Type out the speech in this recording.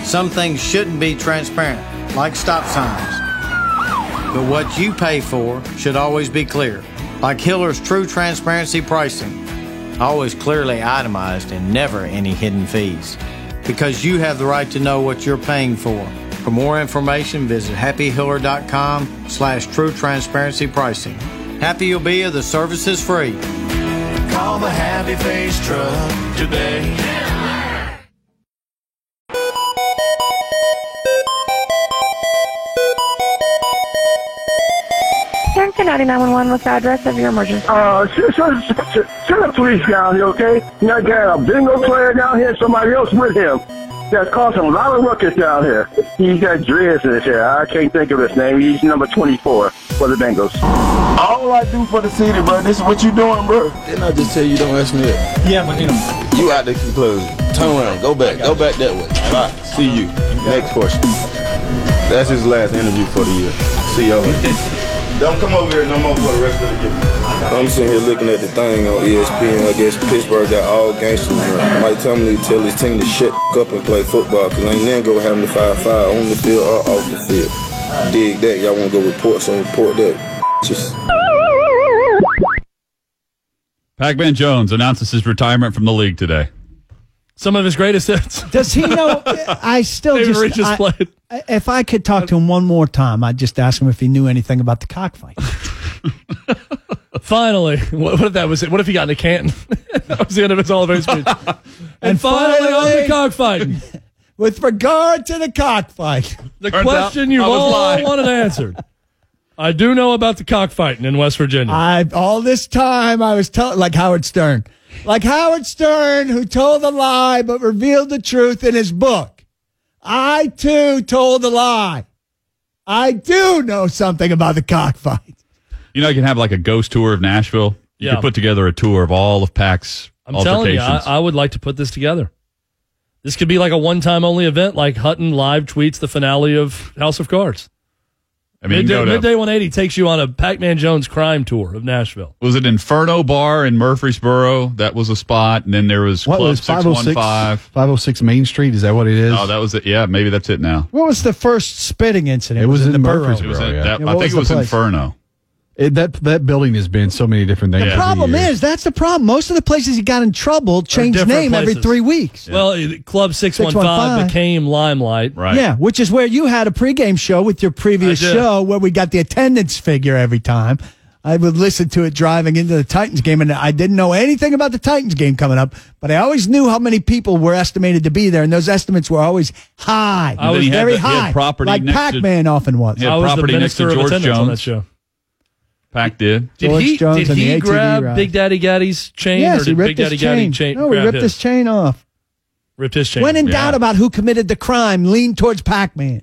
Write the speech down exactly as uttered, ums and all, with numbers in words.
Some things shouldn't be transparent, like stop signs. But what you pay for should always be clear, like Hiller's True Transparency Pricing. Always clearly itemized and never any hidden fees. Because you have the right to know what you're paying for. For more information, visit happy hiller dot com slash true transparency pricing. Happy you'll be if the service is free. Call the Happy Face Truck today. nine one one, what's the address of your emergency? Uh, send, send, send, send the police down here, okay? You know, got a bingo player down here, somebody else with him. That's causing a lot of ruckus down here. He's got dreads in his hair. I can't think of his name. He's number twenty-four for the Bengals. All I do for the city, bro, this is what you doing, bro. Didn't I just tell you don't ask me that? Yeah, but you know. You out the conclusion. Turn around. Go back. Go back that way. All right. See you. Next question. That's his last interview for the year. See y'all. Don't come over here no more for the rest of the year. I'm sitting here looking at the thing on E S P N. I guess Pittsburgh got all gangsters. Mike Tomlin tell his team to shut up and play football because ain't nothing go having the five five on the field or off the field. Dig that. Y'all want to go report, so report that. Just. Pac-Man Jones announces his retirement from the league today. Some of his greatest hits. Does he know? I still David just, I, if I could talk to him one more time, I'd just ask him if he knew anything about the cockfight. Finally, what, what if that was it? What if he got into Canton? That was the end of his elevator speech. and, and finally, finally on the cockfighting. With regard to the cockfight, the Turns question you've all lying. wanted answered. I do know about the cockfighting in West Virginia. I all this time I was telling, like Howard Stern. Like Howard Stern, who told a lie but revealed the truth in his book. I, too, told a lie. I do know something about the cockfight. You know, you can have like a ghost tour of Nashville. You yeah. could put together a tour of all of Pac's I'm altercations. telling you, I, I would like to put this together. This could be like a one-time only event, like Hutton live tweets the finale of House of Cards. I mean, Midday, go to, Midday one eighty takes you on a Pac-Man Jones crime tour of Nashville. Was it Inferno Bar in Murfreesboro? That was a spot. And then there was what Club was six one five. five oh six Main Street, is that what it is? Oh, that was it. Yeah, maybe that's it now. What was the first spitting incident? It was, was in, in the Murfreesboro. It was in, yeah. that, yeah, I think it was place? Inferno. It, that that building has been so many different things. The problem is, that's the problem. Most of the places he got in trouble changed name places. every three weeks. Yeah. Well, Club six one five became Limelight. Right. Yeah, which is where you had a pregame show with your previous show where we got the attendance figure every time. I would listen to it driving into the Titans game, and I didn't know anything about the Titans game coming up, but I always knew how many people were estimated to be there, and those estimates were always high. I was very the, high, property like Pac-Man to, often was. He had I was property the next to minister George of attendance Jones. on that show. Pac did. Did George he, Jones did and the he A T V grab ride. Big Daddy Gaddy's chain, Yes, or he did ripped Big Daddy his Gaddy chain. chain? No, he ripped his. his chain off. Ripped his chain. When in yeah. doubt about who committed the crime, lean towards Pac-Man.